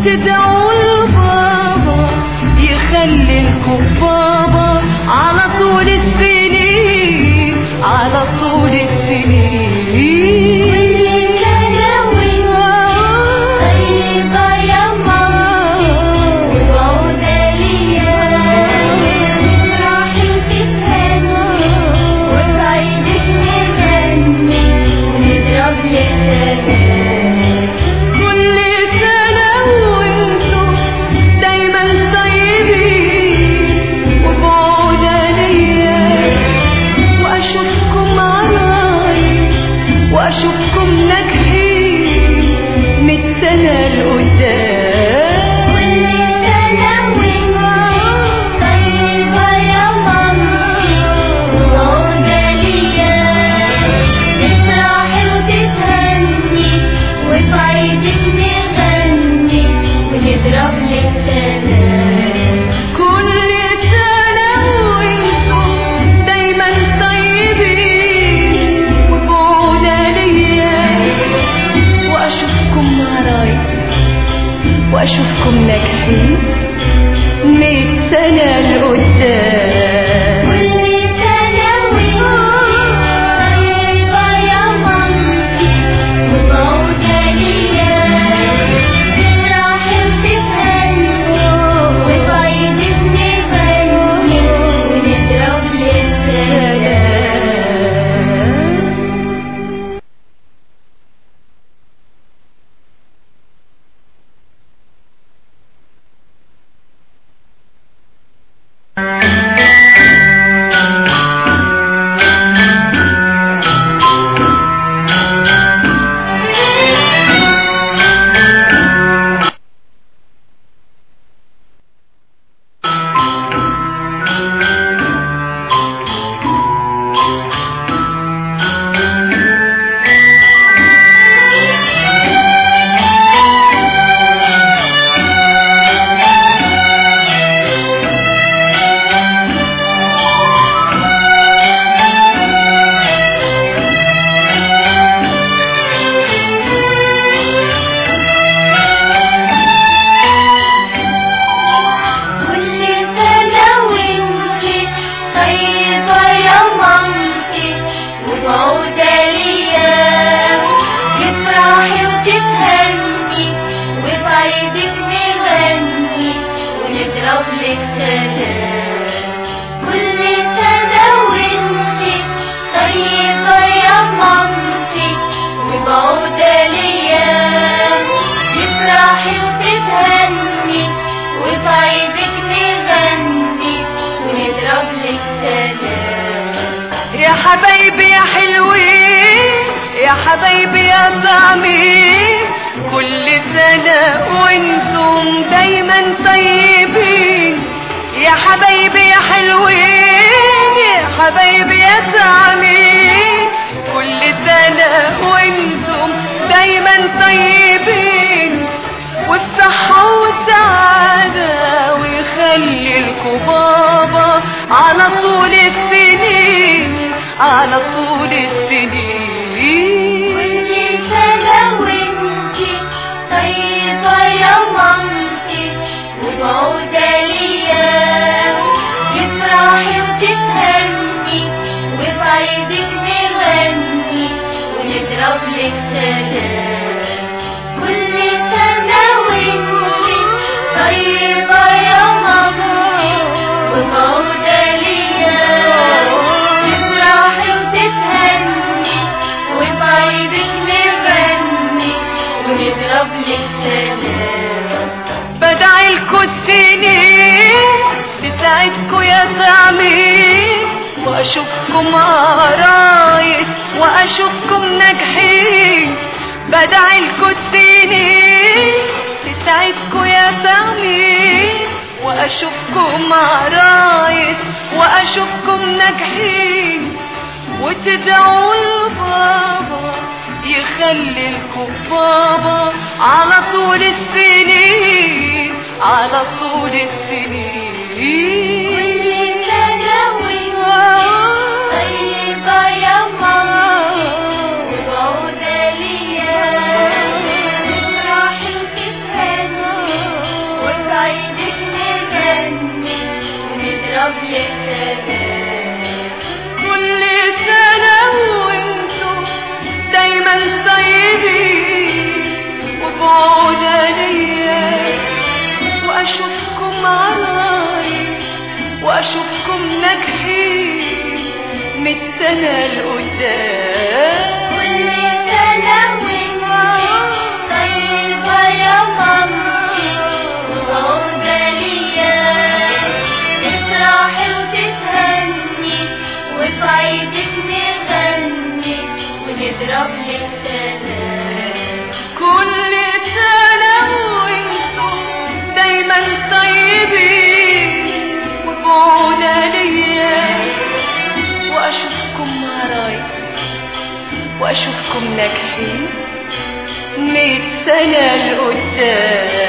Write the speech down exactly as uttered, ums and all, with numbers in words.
وتدعوا لبابا يخليلكم بابا على طول السنين، على طول السنين. واشوفكم ناجحين مية سنة لقدام. كل سنة وانتي طيبة يا مامتي وعودة ليا، تفرحي وتتهني وفي عيدك نغني ونضرب لك سلام. كل سنة وانتم دايما طيبين وبعودة واشوفكم واشوفكم ناجحين مية سنة لقدام. كل سنة وانتي طيبة يا مامتي وبعودة ليا، تفرحي وتتهني وفي عيدك نغني ونضرب لك سلام. يا حبايبي يا حلوين يا حبايبي يا طعمين، كل سنة وانتم دايما طيبين. يا حبايبي يا حلوين يا حبايبي يا طعمين، كل سنة وانتم دايما طيبين والصحة والسعادة ويخليلكوا بابا على طول السنين، على طول السنين. كل سنة وانتي طيبة يا مامتي وبعودة ليا، تفرحي وتتهني وفي عيدك نغني ونضرب لك سلام. كل سنة وانتي طيبة يا مامتي وبعودة ليا، تفرحي وتتهني وفي عيدك نغني ونضرب لك سلام. بدعيلكوا السنين تسعدكوا يا طعمين، واشوفكم عرايس واشوفكم ناجحين. بدعيلكوا السنين تسعدكوا يا طعمين، واشوفكم عرايس واشوفكم ناجحين. وتدعوا لبابا يخليلكوا بابا على طول السنين، على طول السنين. كل سنة وانتي طيبة يا مامتي وبعودة ليا، تفرحي وتتهني للسلام. كل سنة وانتم دايما طيبين وبعودة ليا، واشوفكم عرايس واشوفكم ناجحين مية سنة لقدام. كل سنة وانتي طيبة يا مامتي وعودة ليا، تفرحي وتتهني وفي عيدك نغني ونضرب للسلام. كل سنة وانتم دايما طيبين وبعودة ليا، واشوفكم عرايس واشوفكم ناجحين مية سنة لقدام.